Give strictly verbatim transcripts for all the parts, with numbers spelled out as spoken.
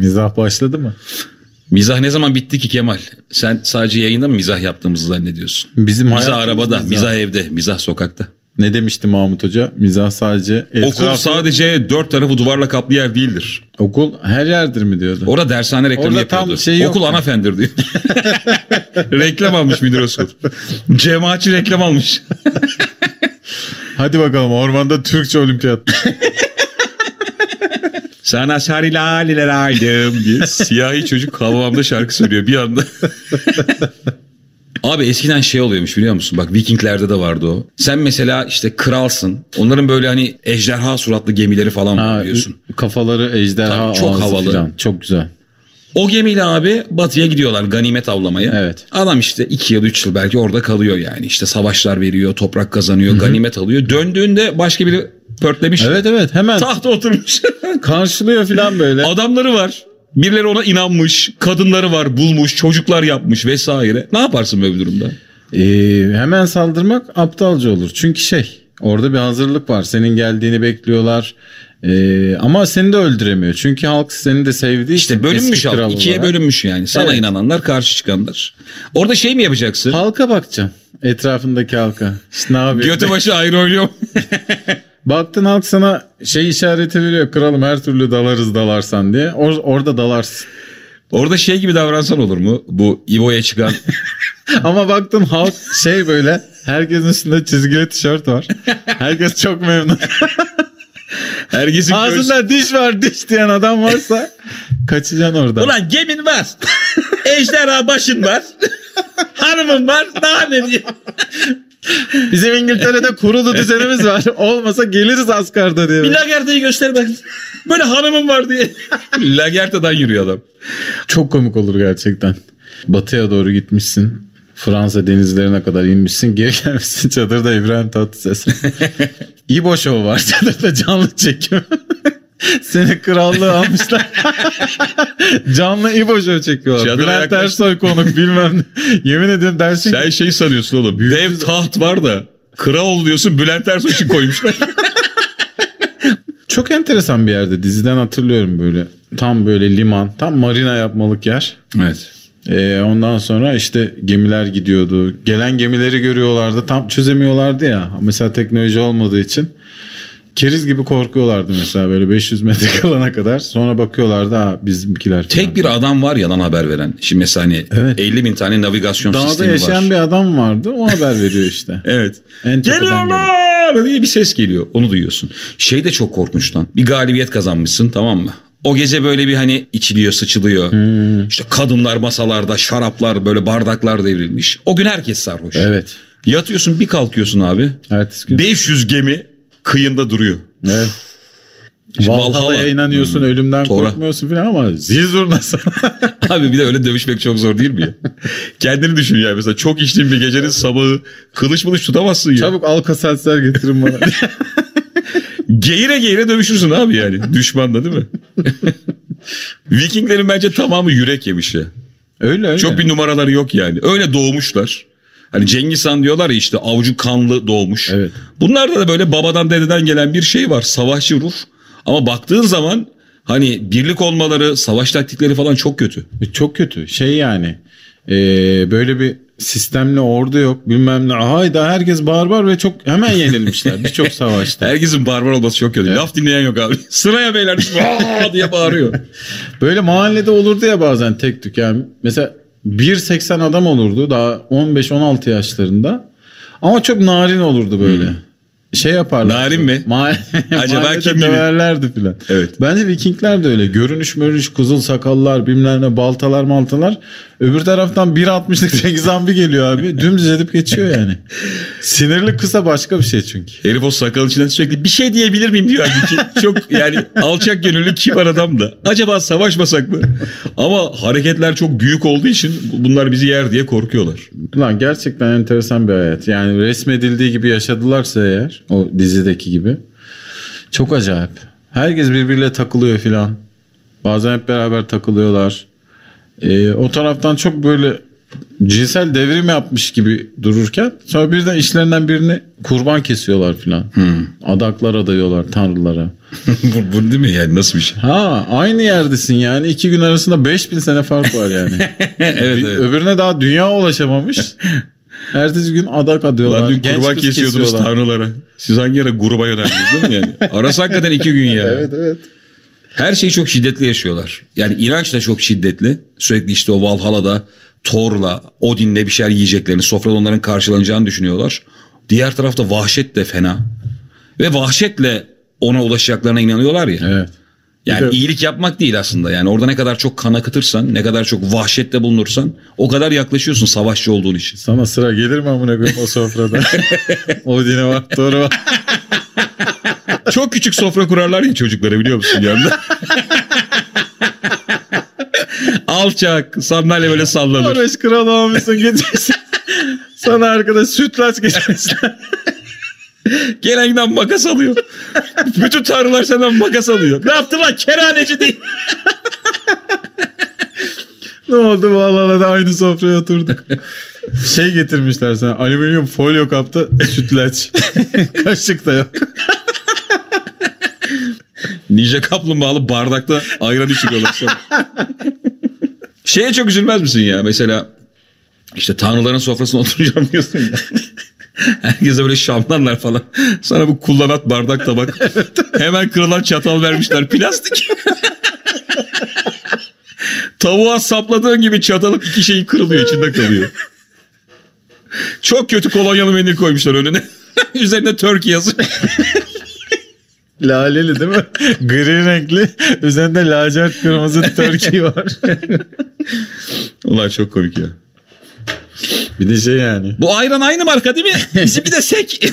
Mizah başladı mı? Mizah ne zaman bitti ki Kemal? Sen sadece yayında mı mizah yaptığımızı zannediyorsun? Bizim mizah arabada, mizah. mizah evde, mizah sokakta. Ne demişti Mahmut Hoca? Mizah sadece etrafı... Okul sadece dört tarafı duvarla kaplı yer değildir. Okul her yerdir mi diyordu? Orada dershane reklamı Orada yapıyordu. tam şey yok Okul mu? ana fendir diyor. Reklam almış müdür okul. Cemaatçi reklam almış. Hadi bakalım ormanda Türkçe olimpiyat. Sana sarı laleler aldım diye siyahi çocuk Havvam'da şarkı söylüyor bir anda. Abi eskiden şey oluyormuş biliyor musun? Bak Vikinglerde de vardı o. Sen mesela işte kralsın. Onların böyle hani ejderha suratlı gemileri falan var biliyorsun. Kafaları ejderha Tabii, çok ağzı havalı. falan. Çok güzel. O gemiyle abi batıya gidiyorlar ganimet avlamaya. Evet. Adam işte iki ya da üç yıl belki orada kalıyor yani. İşte savaşlar veriyor, toprak kazanıyor, Hı-hı. ganimet alıyor. Döndüğünde başka biri pörtlemiş. Evet evet hemen. Tahta oturmuş. Karşılıyor falan böyle. Adamları var. Birileri ona inanmış. Kadınları var bulmuş. Çocuklar yapmış vesaire. Ne yaparsın böyle bir durumda? Ee, hemen saldırmak aptalca olur. Çünkü şey orada bir hazırlık var. Senin geldiğini bekliyorlar. Ee, ama seni de öldüremiyor. Çünkü halk seni de sevdiği İşte için. bölünmüş halk. İkiye olarak. bölünmüş yani. Sana evet. inananlar karşı çıkanlar. Orada şey mi yapacaksın? Halka bakacaksın. Etrafındaki halka. İşte ne yapıyor? Götü başı ayrı oynuyor. Baktın halk sana şey işareti veriyor. Kralım her türlü dalarız dalarsan diye. Or- orada dalarsın. Orada şey gibi davransan olur mu? Bu İbo'ya çıkan. Ama baktın halk şey böyle. Herkesin üstünde çizgili tişört var. Herkes çok memnun. Herkesin ağzında göz... diş var diş diyen adam varsa kaçacaksın oradan. Ulan gemin var. Ejderha başın var. Hanımın var. Daha ne diyeyim? Bizim İngiltere'de kurulu düzenimiz var. Olmasa geliriz Asgard'a diye. Bir Lagerta'yı göster bak. Böyle hanımım var diye. Lagerta'dan yürüyor adam. Çok komik olur gerçekten. Batıya doğru gitmişsin. Fransa denizlerine kadar inmişsin. Geri gelmişsin çadırda İbrahim Tatlıses. İbo Show var çadırda canlı çekim. Seni krallığı almışlar. Canlı İbo Show çekiyorlar. Çadıra Bülent yaklaş... Ersoy konuk bilmem ne. Yemin ediyorum dersin sen şey sanıyorsun oğlum. Büyük dev taht var da kral ol diyorsun Bülent Ersoy için koymuşlar. Çok enteresan bir yerde. Diziden hatırlıyorum böyle. Tam böyle liman. Tam marina yapmalık yer. Evet. Ee, ondan sonra işte gemiler gidiyordu. Gelen gemileri görüyorlardı. Tam çözemiyorlardı ya. Mesela teknoloji olmadığı için. Keriz gibi korkuyorlardı mesela böyle beş yüz metre kalana kadar. Sonra bakıyorlardı ha bizimkiler. Tek bir adam var yalan haber veren. Şimdi mesela hani evet. elli bin tane navigasyon dağda sistemi var. Dağda yaşayan bir adam vardı. O haber veriyor işte. Evet. En geliyorlar diye bir ses geliyor. Onu duyuyorsun. Şey de çok korkunç lan. Bir galibiyet kazanmışsın tamam mı? O gece böyle bir hani içiliyor sıçılıyor. Hmm. İşte kadınlar masalarda şaraplar böyle bardaklar devrilmiş. O gün herkes sarhoş. Evet. Yatıyorsun bir kalkıyorsun abi. Ertesi gün. beş yüz gemi kıyında duruyor. Evet. Valhalla'ya inanıyorsun hmm. ölümden Tora. korkmuyorsun falan ama zil zurnası. Abi bir de öyle dövüşmek çok zor değil mi ya? Kendini düşün ya mesela çok içtiğin bir gecenin sabahı kılıç mılıç tutamazsın ya. Çabuk Alka-Seltzer getirin bana. Geğire geğire dövüşürsün abi yani düşmanla değil mi? Vikinglerin bence tamamı yürek yemiş ya. Öyle öyle. Çok bir numaraları yok yani. Öyle doğmuşlar. Hani Cengiz Han diyorlar ya işte avucu kanlı doğmuş. Evet. Bunlarda da böyle babadan dededen gelen bir şey var. Savaşçı ruh. Ama baktığın zaman hani birlik olmaları, savaş taktikleri falan çok kötü. Çok kötü. Şey yani e, böyle bir sistemli ordu yok bilmem ne. Hayda herkes barbar ve çok hemen yenilmişler birçok savaşta. Herkesin barbar olması çok kötü. Evet. Laf dinleyen yok abi. Sıraya beyler diye bağırıyor. Böyle mahallede olurdu ya bazen tek tük yani. Mesela bir seksen adam olurdu daha on beş on altı yaşlarında. Ama çok narin olurdu böyle. Hmm. Şey yaparlar. Narin mi? Ma- Acaba kim döverlerdi filan. Evet. Bence Vikingler de öyle. Görünüş mörünüş kızıl sakallar bilmem ne baltalar maltalar. Öbür taraftan bir altmışlık Cengiz Han bir geliyor abi. Dümdüz edip geçiyor yani. Sinirli kısa başka bir şey çünkü. Herif o sakalın içinden sürekli bir şey diyebilir miyim diyor. Çok yani alçak gönüllü kibar adam da. Acaba savaşmasak mı? Ama hareketler çok büyük olduğu için bunlar bizi yer diye korkuyorlar. Lan gerçekten enteresan bir hayat. Yani resmedildiği gibi yaşadılarsa eğer o dizideki gibi. Çok acayip. Herkes birbiriyle takılıyor filan. Bazen hep beraber takılıyorlar. Ee, o taraftan çok böyle cinsel devrim yapmış gibi dururken sonra birden işlerinden birini kurban kesiyorlar filan. Hmm. Adaklar adıyorlar tanrılara. bu, bu değil mi yani, nasıl bir şey? Ha, aynı yerdesin yani. İki gün arasında beş bin sene fark var yani. evet, Bir- evet. Öbürüne daha dünya ulaşamamış. Ertesi gün adak adıyorlar. Lan dün Genç kurban kız kesiyordunuz kesiyorlar. tanrılara. Siz hangi ara gruba yöneldiniz değil mi yani? Arası hakikaten iki gün ya. Evet evet. Her şeyi çok şiddetli yaşıyorlar. Yani inanç da çok şiddetli. Sürekli işte o Valhalla'da Thor'la, Odin'le bir şeyler yiyeceklerini, sofrada onların karşılanacağını düşünüyorlar. Diğer tarafta vahşet de fena. Ve vahşetle ona ulaşacaklarına inanıyorlar ya. Evet. Yani Bir de- iyilik yapmak değil aslında. Yani orada ne kadar çok kan akıtırsan, ne kadar çok vahşetle bulunursan o kadar yaklaşıyorsun savaşçı olduğun için. Sana sıra gelir mi amına koyayım o sofrada? Odin'e var, Thor'a var. Çok küçük sofra kurarlar ya çocuklara, biliyor musun yanında? Alçak, sandalye böyle sallanır. Norveç kralı olmuşsun getirsin. Sana arkada sütlaç getirmişler. Gelen giden makas alıyor. Bütün tanrılar senden makas alıyor. Ne yaptı lan, kerhaneci değil. Ne oldu vallahi da aynı sofraya oturduk. Şey getirmişler sana, alüminyum folyo kapta sütlaç. Kaşık da yok. Ninja kaplumbağalı bardakta ayran içiyorlar sana. Şeye çok üzülmez misin ya? Mesela işte tanrıların sofrasına oturacağım diyorsun ya. Herkese böyle şamdanlar falan. Sana bu kullanat bardak tabak. Hemen kırılan çatal vermişler. Plastik. Tavuğa sapladığın gibi çatalın iki şeyi kırılıyor, içinde kalıyor. Çok kötü kolonyalı mendil koymuşlar önüne. Üzerine Turkey yazıyor. Laleli değil mi? Gri renkli. Üzerinde lacivert kırmızı Turkey var. Ulan çok komik ya. Bir de şey yani. Bu ayran aynı marka değil mi? Bizim bir de sek.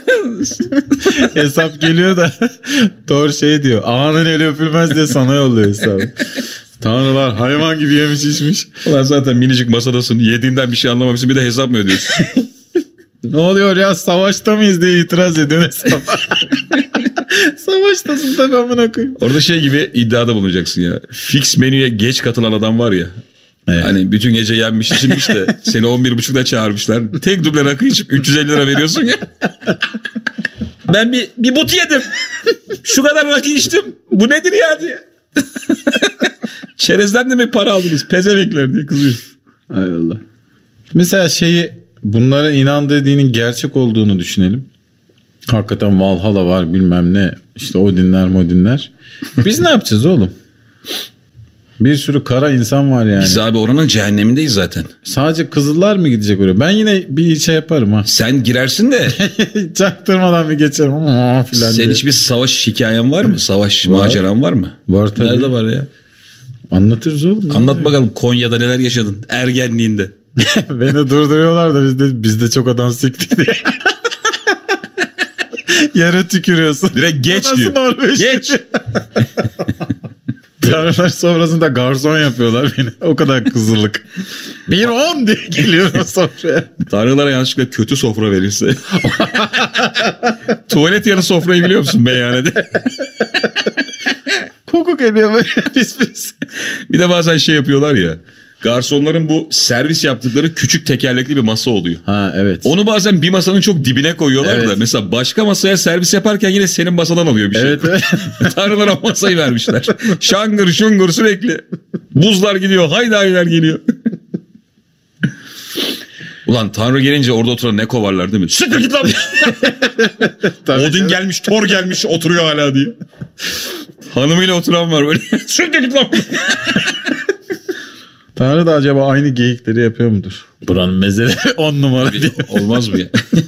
Hesap geliyor da Thor şey diyor. Ağanın eli öpülmez diye sana yolluyor hesabı. Tanrılar hayvan gibi yemiş içmiş. Ulan zaten minicik masadasın. Yediğinden bir şey anlamamışsın. Bir de hesap mı ödüyorsun? Ne oluyor ya, savaşta mıyız diye itiraz ediyor hesap. Savaştasın tabii amına koyayım. Orada şey gibi iddiada bulunacaksın ya. Fix menüye geç katılan adam var ya. Evet. Hani bütün gece yenmiş içilmiş de seni on bir buçukta çağırmışlar. Tek duble rakı içip üç yüz elli lira veriyorsun ya. Ben bir, bir but yedim. Şu kadar rakı içtim. Bu nedir ya diye. Çerezden de mi para aldınız? Pezevekler diye kızıyor. Hay Allah. Mesela şeyi, bunlara inandığı dinin gerçek olduğunu düşünelim. Hakikaten Valhalla var, bilmem ne. İşte Odinler modinler. Biz ne yapacağız oğlum? Bir sürü kara insan var yani. Biz abi oranın cehennemindeyiz zaten. Sadece kızıllar mı gidecek oraya? Ben yine bir şey yaparım ha. Sen girersin de Çaktırmadan bir geçerim. Aa, filan sen diye. hiçbir savaş hikayen var mı? Savaş Var. maceran var mı? Var tabii. Nerede var ya? Anlatırız oğlum. Anlat bakalım Konya'da neler yaşadın ergenliğinde. Beni durduruyorlar da biz de, biz de çok adam siktik diye. Yere tükürüyorsun. Direkt geç Nasıl diyor. Norveç? Geç. Tanrılar sofrasında garson yapıyorlar beni. O kadar kızılık. Bir on diye geliyorum sofraya. Tanrılara yanlışlıkla kötü sofra verirse. Tuvalet yanı sofrayı biliyor musun meyhanede? Koku geliyor böyle pis pis. Bir de bazen şey yapıyorlar ya. Garsonların bu servis yaptıkları küçük tekerlekli bir masa oluyor. Ha evet. Onu bazen bir masanın çok dibine koyuyorlar Evet. da. Mesela başka masaya servis yaparken yine senin masadan alıyor bir şey. Evet evet. Tanrılara masayı vermişler. Şangır şungur sürekli. Buzlar gidiyor. Haydahiler geliyor. Ulan Tanrı gelince orada oturan ne kovarlar değil mi? Siktir git lan. Odin gelmiş, Thor gelmiş, oturuyor hala diye. Hanımıyla oturan var böyle. Siktir git lan. Tanrı da acaba aynı geyikleri yapıyor mudur? Buranın mezeleri on numara diye. Olmaz mı ya?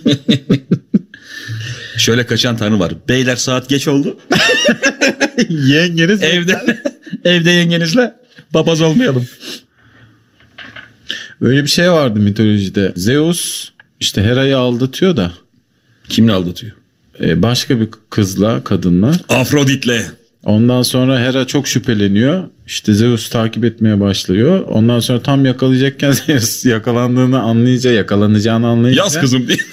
Şöyle kaçan Tanrı var. Beyler saat geç oldu. Yengeniz Evde evde yengenizle papaz olmayalım. öyle bir şey vardı mitolojide. Zeus işte Hera'yı aldatıyor da Kimle aldatıyor? e, başka bir kızla, kadınla. Afrodit'le. Ondan sonra Hera çok şüpheleniyor. İşte Zeus takip etmeye başlıyor. Ondan sonra tam yakalayacakken Zeus yakalandığını anlayınca, yakalanacağını anlayınca. Yaz kızım diye.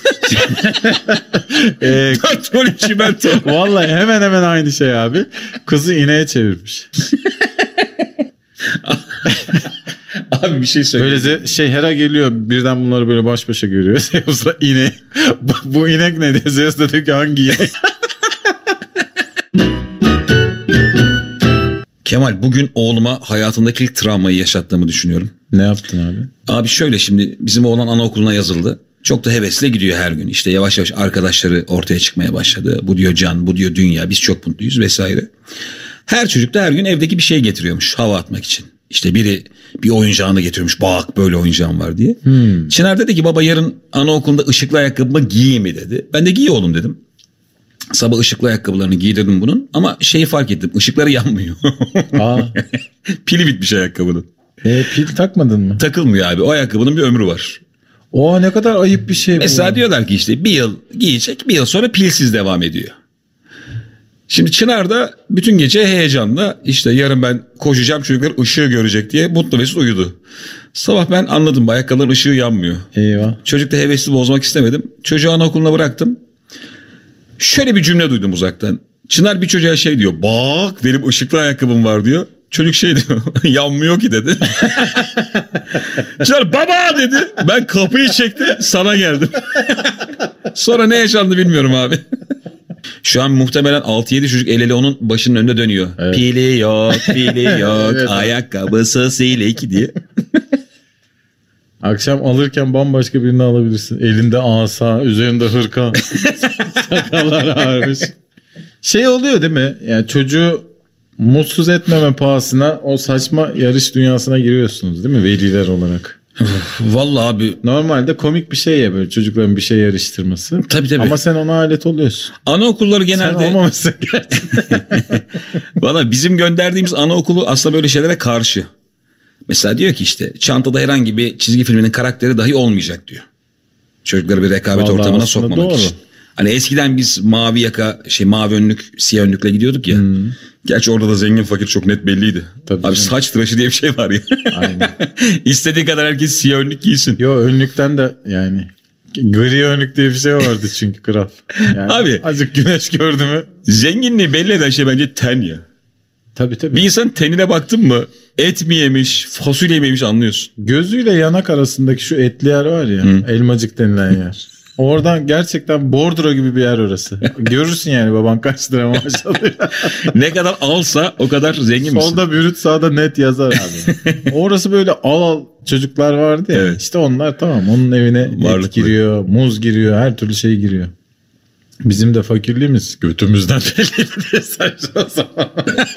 E, Kontrol çimento. vallahi hemen hemen aynı şey abi. Kızı ineğe çevirmiş. Abi bir şey söyleyeyim. Böyle de şey Hera geliyor birden bunları böyle baş başa görüyor. Zeus'la inek. Bu, bu inek ne diyor? Zeus da diyor ki hangi inek? Kemal, bugün oğluma hayatındaki ilk travmayı yaşattığımı düşünüyorum. Ne yaptın abi? Abi şöyle, şimdi bizim oğlan anaokuluna yazıldı. Çok da hevesle gidiyor her gün. İşte yavaş yavaş arkadaşları ortaya çıkmaya başladı. Bu diyor can, bu diyor dünya, biz çok mutluyuz vesaire. Her çocuk da her gün evdeki bir şey getiriyormuş hava atmak için. İşte biri bir oyuncağını getiriyormuş. Bak böyle oyuncağım var diye. Hmm. Çınar dedi ki baba yarın anaokulunda ışıklı ayakkabımı giyeyim mi dedi. Ben de giy oğlum dedim. Sabah ışıklı ayakkabılarını giydirdim bunun. Ama şeyi fark ettim. Işıkları yanmıyor. Aa. Pili bitmiş ayakkabının. E, pil takmadın mı? Takılmıyor abi. O ayakkabının bir ömrü var. O ne kadar ayıp bir şey bu. Mesela diyorlar ki işte bir yıl giyecek, bir yıl sonra pilsiz devam ediyor. Şimdi Çınar da bütün gece heyecanla işte yarın ben koşacağım, çocuklar ışığı görecek diye mutlu mesut uyudu. Sabah ben anladım, ayakkabıların ışığı yanmıyor. Eyvah. Çocuk da hevesli bozmak istemedim. Çocuğu anaokuluna bıraktım. Şöyle bir cümle duydum uzaktan. Çınar bir çocuğa şey diyor. Bak benim ışıklı ayakkabım var diyor. Çocuk şey diyor. Yanmıyor ki dedi. Çınar baba dedi. Ben kapıyı çektim, sana geldim. Sonra ne yaşandı bilmiyorum abi. Şu an muhtemelen altı yedi çocuk el ele onun başının önünde dönüyor. Evet. Pili yok, pili yok, evet, ayakkabısı silik diye. Akşam alırken bambaşka birini alabilirsin. Elinde asa, üzerinde hırka, sakallar ağarmış. Şey oluyor değil mi? Yani çocuğu mutsuz etmeme pahasına o saçma yarış dünyasına giriyorsunuz değil mi? Veliler olarak. Vallahi abi. Normalde komik bir şey ya böyle çocukların bir şey yarıştırması. Tabii tabii. Ama sen ona alet oluyorsun. Anaokulları genelde. Sen olmamışsın gerçekten. Valla bizim gönderdiğimiz anaokulu aslında böyle şeylere karşı. Mesela diyor ki işte çantada herhangi bir çizgi filminin karakteri dahi olmayacak diyor. Çocukları bir rekabet Vallahi ortamına sokmamak doğru. için. Hani eskiden biz mavi yaka, şey mavi önlük, siyah önlükle gidiyorduk ya. Hmm. Gerçi orada da zengin fakir çok net belliydi. Tabii Abi canım. Saç tıraşı diye bir şey var ya. Aynen. İstediği kadar herkes siyah önlük giysin. Yo önlükten de yani gri önlük diye bir şey vardı çünkü kral. Yani Abi azıcık güneş gördü mü? Zenginliği belli eden şey bence ten ya. Tabii tabii. Bir insan tenine baktın mı et mi yemiş, fasulye mi yemiş anlıyorsun. Gözüyle yanak arasındaki şu etli yer var ya, Hı. elmacık denilen yer. Oradan gerçekten bordro gibi bir yer orası. Görürsün yani baban kaç lira maaş alıyor. Ne kadar alsa o kadar zengin misin? Solda bürüt, sağda net yazar abi. Orası böyle al al çocuklar vardı ya. Evet. İşte onlar tamam onun evine Varlıklı. Et giriyor, muz giriyor, her türlü şey giriyor. Bizim de fakirliğimiz götümüzden belli diye saçma zaman.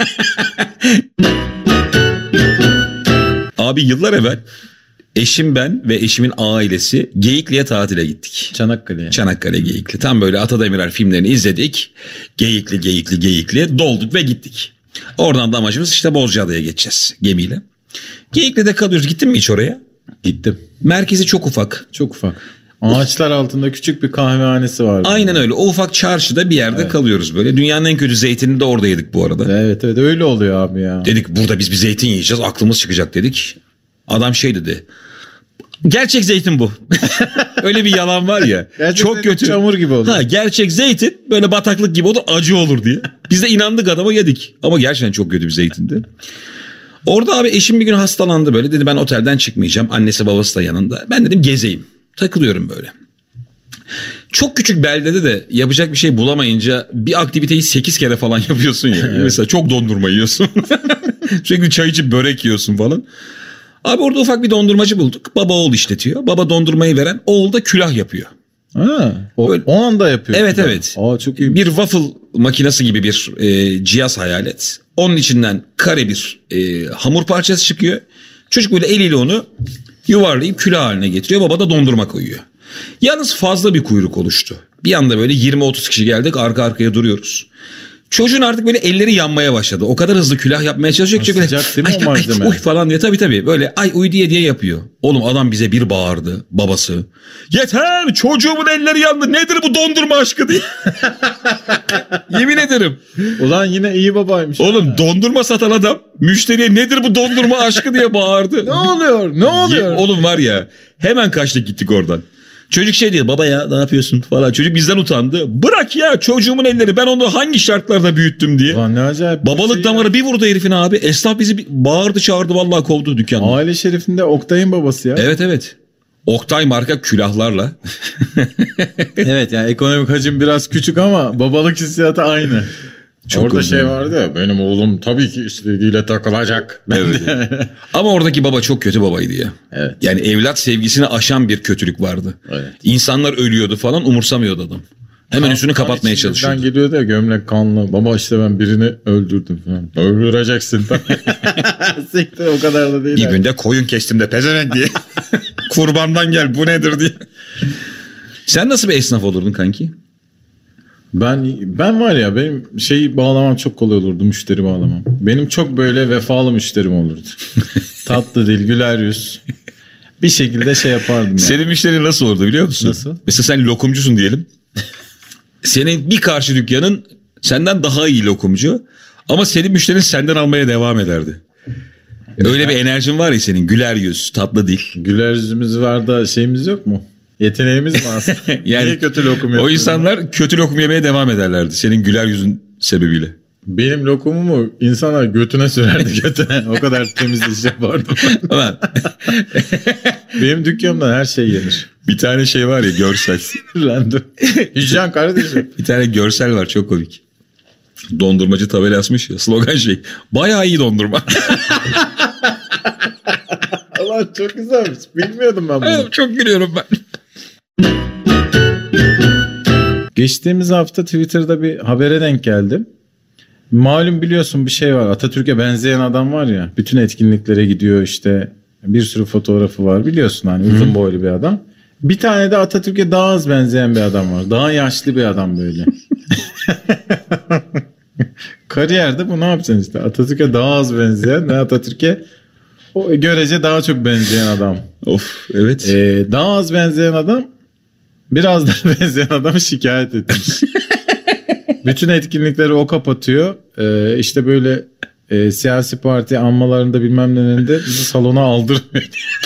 Abi yıllar evvel eşim, ben ve eşimin ailesi Geyikli'ye tatile gittik. Çanakkale'ye. Çanakkale Geyikli. Tam böyle Atademirer filmlerini izledik. Geyikli, Geyikli, Geyikli dolduk ve gittik. Oradan da amacımız işte Bozcaada'ya geçeceğiz gemiyle. Geyikli'de kalıyoruz. Gittin mi hiç oraya? Gittim. Merkezi çok ufak. Çok ufak. Ağaçlar altında küçük bir kahvehanesi var. Aynen öyle. O ufak çarşıda bir yerde evet. kalıyoruz böyle. Dünyanın en kötü zeytinini de orada yedik bu arada. Evet evet öyle oluyor abi ya. Dedik burada biz bir zeytin yiyeceğiz. Aklımız çıkacak dedik. Adam şey dedi. Gerçek zeytin bu. Öyle bir yalan var ya. Gerçek çok kötü. Çamur gibi olur. Ha, gerçek zeytin böyle bataklık gibi olur, acı olur diye. Biz de inandık adama, yedik. Ama gerçekten çok kötü bir zeytindi. Orada abi eşim bir gün hastalandı böyle. Dedi ben otelden çıkmayacağım. Annesi babası da yanında. Ben dedim gezeyim. Takılıyorum böyle. Çok küçük beldede de yapacak bir şey bulamayınca bir aktiviteyi sekiz kere falan yapıyorsun ya. Evet. Mesela çok dondurma yiyorsun. Sürekli çay içip börek yiyorsun falan. Abi orada ufak bir dondurmacı bulduk. Baba oğul işletiyor. Baba dondurmayı veren, oğul da külah yapıyor. Ha, o, Böyle, o anda yapıyor. Evet külah. Evet. Aa, çok iyi. Bir waffle makinesi gibi bir e, cihaz hayal et. Onun içinden kare bir e, hamur parçası çıkıyor. Çocuk böyle eliyle onu yuvarlayıp külah haline getiriyor. Baba da dondurma koyuyor. Yalnız fazla bir kuyruk oluştu. Bir anda böyle yirmi otuz kişi geldik, arka arkaya duruyoruz. Çocuğun artık böyle elleri yanmaya başladı. O kadar hızlı külah yapmaya çalışıyor ki. Sıcak değil mi o malzeme? Ay uy falan diye, tabii tabii böyle ay uy diye diye yapıyor. Oğlum adam bize bir bağırdı, babası. Yeter, çocuğumun elleri yandı, nedir bu dondurma aşkı diye. Yemin ederim. Ulan yine iyi babaymış. Oğlum ha. Dondurma satan adam müşteriye nedir bu dondurma aşkı diye bağırdı. Ne oluyor ne oluyor? Ye, oğlum var ya, hemen kaçtık gittik oradan. Çocuk şey diyor, baba ya ne yapıyorsun falan. Çocuk bizden utandı. Bırak ya çocuğumun elleri, ben onu hangi şartlarda büyüttüm diye. Ulan ne acayip. Babalık şey damarı ya. bir vurdu herifin abi. Esnaf bizi bir bağırdı çağırdı, vallahi kovdu dükkandan. Aile şerifinde Oktay'ın babası ya. Evet evet. Oktay marka külahlarla. Evet yani ekonomik hacim biraz küçük ama babalık hissiyatı aynı. Çok Orada uzun. şey vardı ya, benim oğlum tabii ki istediğiyle takılacak. Evet. Ama oradaki baba çok kötü babaydı ya. Evet. Yani evlat sevgisini aşan bir kötülük vardı. Evet. İnsanlar ölüyordu falan, umursamıyordu adam. Hemen Kan- üstünü kan kapatmaya içinden çalışıyordu. geliyordu ya, gömlek kanlı. Baba işte ben birini öldürdüm falan. Öldüreceksin. Siktir, o kadar da değil. Bir abi. günde koyun kestim de pezevenk diye. Kurbandan gel bu nedir diye. Sen nasıl bir esnaf olurdun kanki? Ben ben var ya, benim şeyi bağlamam çok kolay olurdu, müşteri bağlamam. Benim çok böyle vefalı müşterim olurdu. Tatlı dil, güler yüz. Bir şekilde şey yapardım yani. Senin müşterin nasıl olurdu biliyor musun? Nasıl? Mesela sen lokumcusun diyelim. Senin bir karşı dükkanın senden daha iyi lokumcu. Ama senin müşterin senden almaya devam ederdi. Öyle bir enerjin var ya senin, güler yüz, tatlı dil. Güler yüzümüz var da şeyimiz yok mu? Yeteneğimiz mi aslında? Yani Niye kötü lokum o yapıyorsun? insanlar kötü lokum yemeye devam ederlerdi. Senin güler yüzün sebebiyle. Benim lokumumu insanlar götüne sürerdi, götüne. O kadar temiz iş yapardım. Ama Benim dükkanımdan her şey yenir. bir tane şey var ya, görsel. Random. Hijyen kardeşim. Bir tane görsel var çok komik. Dondurmacı tabela asmış ya, slogan şey. Bayağı iyi dondurma. Allah çok güzelmiş. Bilmiyordum ben bunu. Çok gülüyorum ben. Geçtiğimiz hafta Twitter'da bir habere denk geldim. Malum biliyorsun bir şey var. Atatürk'e benzeyen adam var ya. Bütün etkinliklere gidiyor işte. Bir sürü fotoğrafı var. Biliyorsun hani, uzun boylu bir adam. Bir tane de Atatürk'e daha az benzeyen bir adam var. Daha yaşlı bir adam böyle. Kariyerde bu ne yapacaksın işte. Atatürk'e daha az benzeyen ve Atatürk'e o görece daha çok benzeyen adam. Of evet. Ee, daha az benzeyen adam biraz daha benzeyen adamı şikayet etmiş. Bütün etkinlikleri o kapatıyor. Ee, işte böyle e, siyasi parti anmalarında bilmem nelerinde bizi salona aldırmıyor.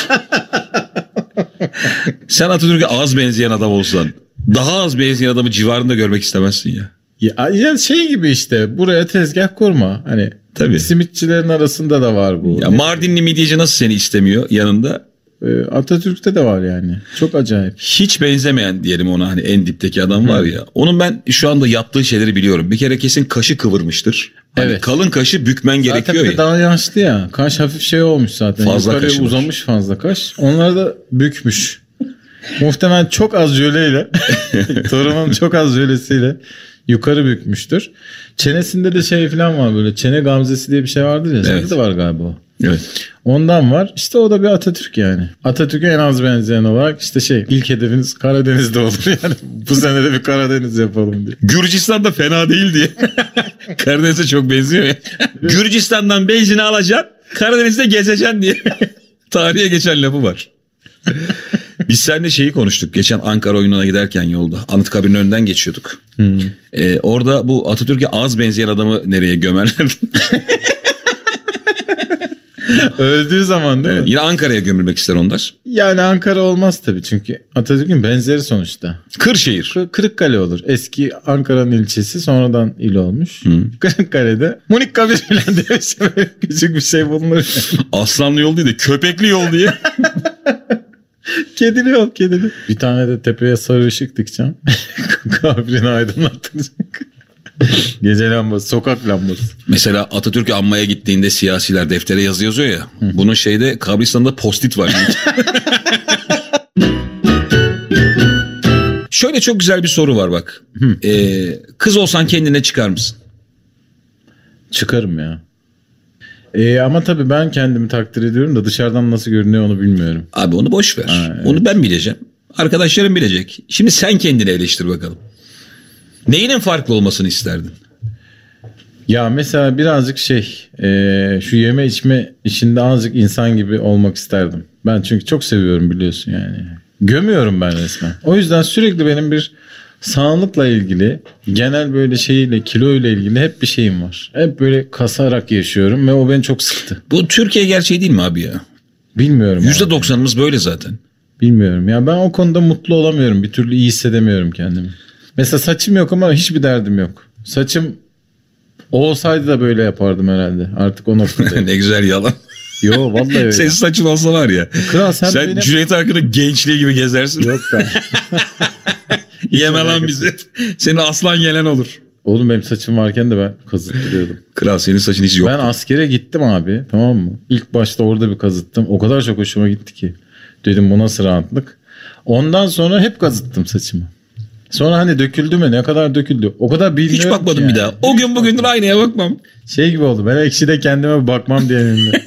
Sen Atatürk'e az benzeyen adam olsan daha az benzeyen adamı civarında görmek istemezsin ya. Ya, ya şey gibi işte, buraya tezgah kurma. Hani Tabii. simitçilerin arasında da var bu. Ya Mardinli midyeci nasıl seni istemiyor yanında? Ee, Atatürk'te de var yani. Çok acayip. Hiç benzemeyen diyelim ona, hani en dipteki adam var ya. Onun ben şu anda yaptığı şeyleri biliyorum. Bir kere kesin kaşı kıvırmıştır. Hani Evet. kalın kaşı bükmen Zaten gerekiyor bir de ya. daha yaşlı ya. Kaş hafif şey olmuş zaten. Fazla Yukarıya kaşı var. uzamış fazla kaş. Onları da bükmüş. Muhtemelen çok az jöleyle, torunun çok az jölesiyle yukarı bükmüştür. Çenesinde de şey falan var, böyle çene gamzesi diye bir şey vardır ya. Sende Evet. de var galiba o. Evet. Ondan var. İşte o da bir Atatürk yani. Atatürk'e en az benzeyen olarak işte şey, ilk hedefiniz Karadeniz'de olur yani. Bu sene de bir Karadeniz yapalım diye. Gürcistan da fena değil diye. Karadeniz'e çok benziyor ya. Gürcistan'dan benzini alacaksın, Karadeniz'de gezeceksin diye. Tarihe geçen lafı var. Biz seninle şeyi konuştuk. Geçen Ankara oyununa giderken yolda. Anıtkabir'in önünden geçiyorduk. Hmm. Ee, orada bu Atatürk'e az benzeyen adamı nereye gömerler? Öldüğü zaman değil mi? Yine Ankara'ya gömülmek ister onlar. Yani Ankara olmaz tabii, çünkü Atatürk'ün benzeri sonuçta. Kırşehir. Kı- Kırıkkale olur. Eski Ankara'nın ilçesi, sonradan il olmuş. Kırıkkale'de Munikabir falan diye bir şey, küçük bir şey bulunur. Aslanlı yol değil de köpekli yol diye. Kedili yol, kedili. Bir tane de tepeye sarı ışık dikeceğim. Kabrini aydınlatacak. Gece lambası, sokak lambası. Mesela Atatürk'ü anmaya gittiğinde siyasiler deftere yazı yazıyor ya. Bunun şeyde kabristanında post-it var. Şöyle çok güzel bir soru var bak. Ee, kız olsan kendine çıkar mısın? Çıkarım ya. Ee, ama tabii ben kendimi takdir ediyorum da dışarıdan nasıl görünüyor onu bilmiyorum. Abi onu boş ver. Ha, evet. Onu ben bileceğim. Arkadaşlarım bilecek. Şimdi sen kendini eleştir bakalım. Neyinin farklı olmasını isterdin? Ya mesela birazcık şey, e, şu yeme içme işinde azıcık insan gibi olmak isterdim. Ben çünkü çok seviyorum, biliyorsun yani. Gömüyorum ben resmen. O yüzden sürekli benim bir sağlıkla ilgili, genel böyle şeyle, kilo ile ilgili hep bir şeyim var. Hep böyle kasarak yaşıyorum ve o beni çok sıktı. Bu Türkiye gerçeği değil mi abi ya? Bilmiyorum. yüzde abi. doksanımız böyle zaten. Bilmiyorum. Ya ben o konuda mutlu olamıyorum. Bir türlü iyi hissedemiyorum kendimi. Mesela saçım yok ama hiçbir derdim yok. Saçım olsaydı da böyle yapardım herhalde. Artık o noktadayım. Ne güzel yalan. Yo vallahi öyle. Senin saçın olsa var ya. Kral sen, sen benim... Cüneyt Arkın'ın gençliği gibi gezersin. Yok ben. Yeme lan bizi. Senin aslan yelen olur. Oğlum benim saçım varken de ben kazıttırıyordum. Kral senin saçın hiç yok. Ben askere gittim abi, tamam mı? İlk başta orada bir kazıttım. O kadar çok hoşuma gitti ki. Dedim bu nasıl rahatlık. Ondan sonra hep kazıttım saçımı. Sonra hani döküldü mü? Ne kadar döküldü? O kadar bilmiyorum Hiç bakmadım yani. bir daha. O gün bugündür aynaya bakmam. Şey gibi oldu. Ben ekşide kendime bakmam diye.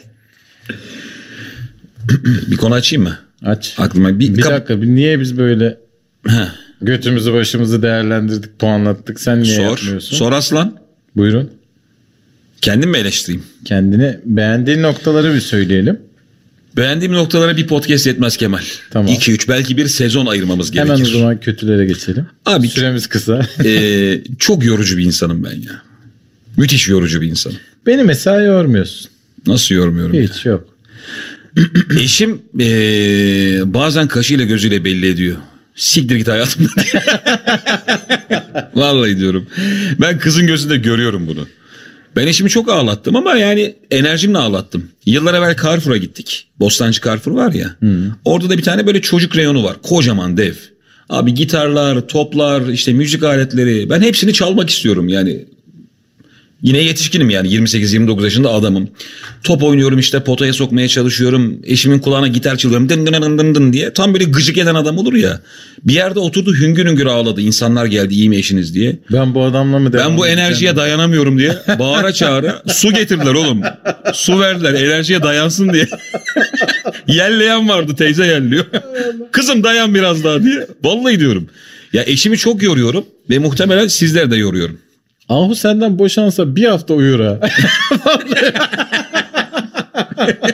Bir konu açayım mı? Aç. Aklıma bir, Bir kap- dakika. Bir niye biz böyle Heh. götümüzü başımızı değerlendirdik, puanlattık? Sen niye Sor. yapmıyorsun? Sor aslan. Buyurun. Kendim mi eleştireyim? Kendini beğendiğin noktaları bir söyleyelim. Beğendiğim noktalara bir podcast yetmez Kemal. Tamam. iki üç belki bir sezon ayırmamız gerekir. Hemen o zaman kötülere geçelim. Abi süremiz kısa. e, çok yorucu bir insanım ben ya. Müthiş yorucu bir insanım. Beni mesela yormuyorsun. Nasıl yormuyorum? Hiç yok. Eşim e, bazen kaşıyla gözüyle belli ediyor. Siktir git hayatımdan. Vallahi diyorum. Ben kızın gözünde görüyorum bunu. Ben eşimi çok ağlattım ama yani enerjimle ağlattım. Yıllar evvel Carrefour'a gittik. Bostancı Carrefour var ya. Hı. Orada da bir tane böyle çocuk reyonu var. Kocaman dev. Abi gitarlar, toplar, işte müzik aletleri. Ben hepsini çalmak istiyorum yani. Yine yetişkinim yani yirmi sekiz yirmi dokuz yaşında adamım. Top oynuyorum işte potaya sokmaya çalışıyorum. Eşimin kulağına gitar çalıyorum dın dın dın dın dın diye. Tam böyle gıcık eden adam olur ya. Bir yerde oturdu hüngür hüngür ağladı. İnsanlar geldi iyi mi eşiniz diye. Ben bu adamla mı devam Ben bu edeceğim? enerjiye dayanamıyorum diye bağıra çağıra su getirdiler oğlum. Su verdiler enerjiye dayansın diye. Yelleyen vardı teyze yelliyor. Kızım dayan biraz daha diye. Vallahi diyorum. Ya eşimi çok yoruyorum ve muhtemelen sizler de yoruyorum. Ahu senden boşansa bir hafta uyur ha.